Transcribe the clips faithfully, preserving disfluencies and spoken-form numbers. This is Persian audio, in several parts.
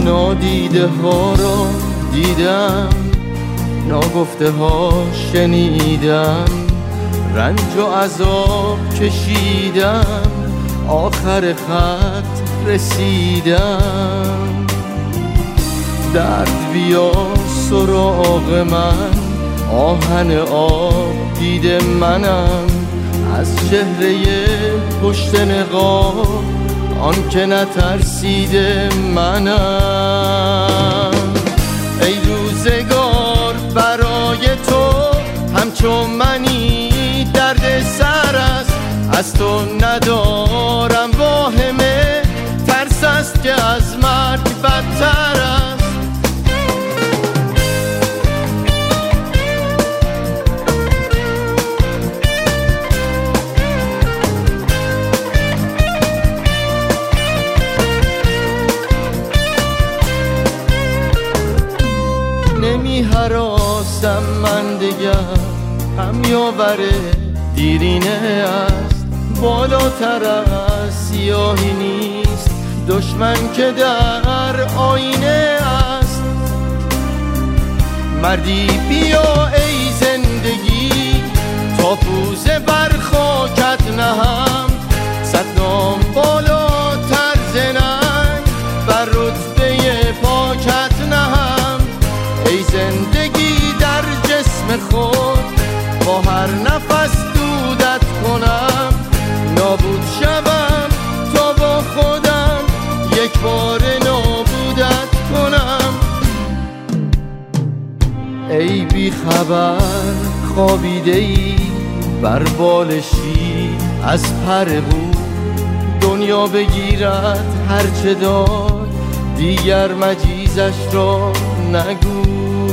نادیده ها را دیدم، ناگفته ها شنیدم، رنج و عذاب کشیدم، آخر خط رسیدم. درد بیا سراغ من، آهن آب دیده منم، از چهره پشت نقاب آن که نترسیده منم. ای روزگار برای تو همچون منی درد سر است، از تو ندارم واهمه، ترس است که از مرگ بدتر است. نمی هراسم من دگر، همیاور دیرینه است، بالاتر از سیاهی نیست، دشمن که در آینه است. مردی بیا ای زندگی، تا پوزه بر خاکت نهم، صد نام بالاتر زننگ بر رتبه پاکت نهم. ای زندگی در جسم خود، با هر نفس دودت کنم، نابود شوم تا با خودم یک بار نابودت کنم. ای بی خبر خوابیده ای بر بالشی از پر بود، دنیا بگیرد هرچه داد، دیگر مجیزش را نگو.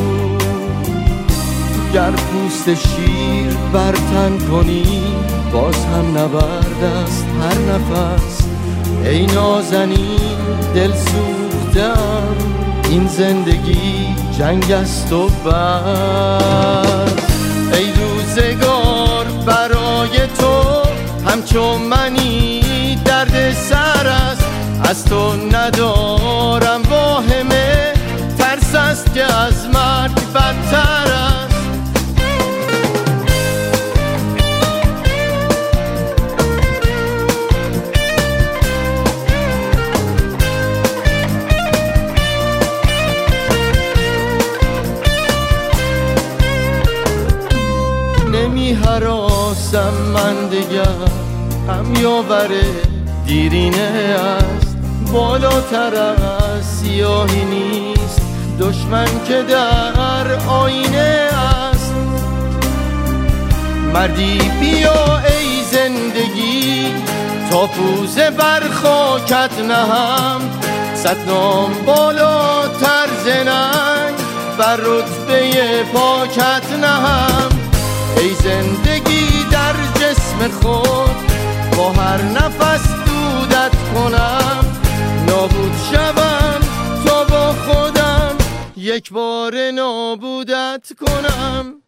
گر پوست شیر بر تن کنی، باز هم نبرد است هر نفس. ای نازنین دل سوختم، این زندگی جنگ است و بس. ای روزگار برای تو همچون منی درد سر است، از تو ندارم واهمه، ترس است که از مرگ بدتر است. نمی هراسم من دگر، همیاور دیرینه است، بالاتر از سیاهی نیست، دشمن که در آینه است. مردی بیا ای زندگی، تا پوزه بر خاکت نهم، صد نام بالاتر زننگ بر رتبه پاکت نهم. ای زندگی در جسم خود، با هر نفس دودت کنم، نابود شوم تا با خودم یک بار نابودت کنم.